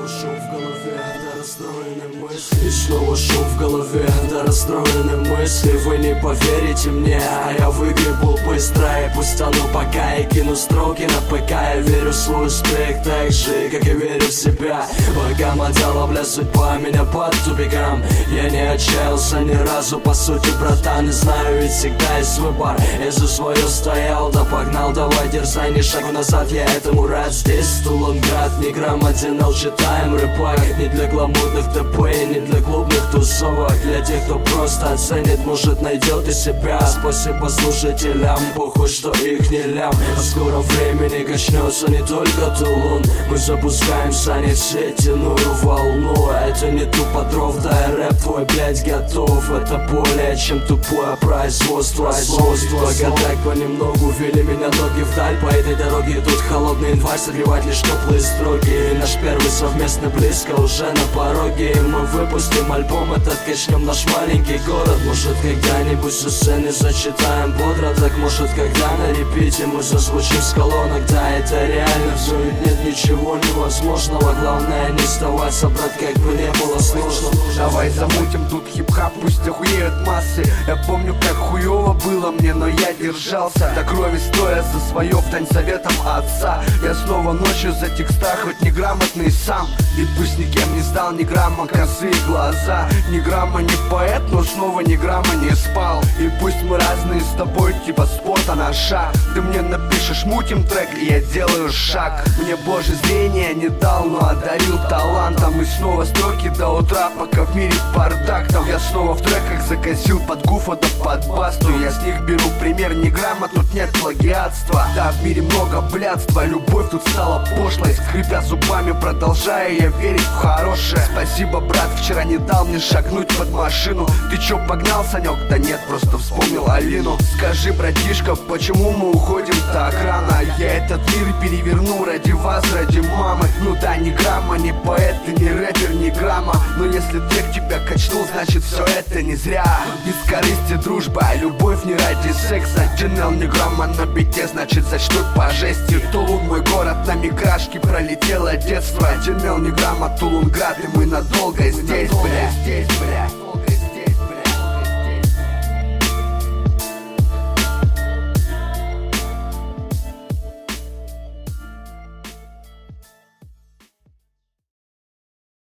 снова шум в голове, да расстроены мысли. И снова шум в голове, да расстроены мысли. Вы не поверите мне, а я выгребу быстро. И пусть стану пока и кину строки на ПК. Я верю в свой успех так же, как и верю в себя. Пока мотала, бля, судьба меня под тупиком. Я не отчаялся ни разу, по сути, братан. И знаю, ведь всегда есть выбор. Я за свое стоял, да погнал, давай дерзай, ни шагу назад, я этому рад. Здесь Тулунград, не грамотен, читаем рэпак. Не для гламурных ТП, не для клубных тусовок. Для тех, кто просто оценит, может найдет и себя. Спасибо слушателям, похуй, что их не лям. А скоро времени качнется не только Тулун. Мы запускаем санитетиную волну. Это не тупо дров, да и рэп твой, блядь, готов. Это более чем тупое производство. Пока так понемногу вели меня ноги вдаль. По этой дороге идут холодный январь, согревать лишь теплые строки. И наш первый совместно близко уже на пороге. И мы выпустим альбом этот, качнем наш маленький город. Может когда-нибудь со сцены зачитаем бодро. Так может когда на репите мы зазвучим с колонок. Да, это реально, все ведь нет ничего невозможного. Главное не сдаваться, брат, как бы не было сложно. Давай замутим тут хип-хап, пусть охуеют массы. Я помню, как хуёво было мне, но я держался. До крови стоя за свое, вдань советом отца. Я снова ночью за текста, хоть неграмотный сам. И пусть никем не стал, ни грамма косые глаза. Ни грамма не поэт, но снова ни грамма не спал. И пусть мы разные с тобой, типа спорта на шаг. Ты мне напишешь, мутим трек, и я делаю шаг. Мне Боже зрение не дал, но одарил талантом. И снова строки до утра, пока в мире бардак. Там я снова в треках закосил под гуфа да под басту. Я с них беру пример, ни грамма, тут нет плагиатства. Да, в мире много блядства, любовь тут стала пошлой. Скрипя зубами, продолжаю я верить в хорошее. Спасибо, брат, вчера не дал мне шагнуть под машину. Ты чё, погнал, Санёк? Да нет, просто вспомнил Алину. Скажи, братишка, почему мы уходим так рано? Я этот мир переверну ради вас, ради мамы. Ну да, ни грамма, ни поэт, ты не рэпер, ни грамма. Но если трек тебя качнул, значит все это не зря. Без корысти дружба, любовь не ради секса. Джинел, ни грамма на бите, значит зачтут по жести. Тулун мой город, на миграшке пролетело детство. Джинел, ни грамма, Тулунград, и мы надолго здесь, бля.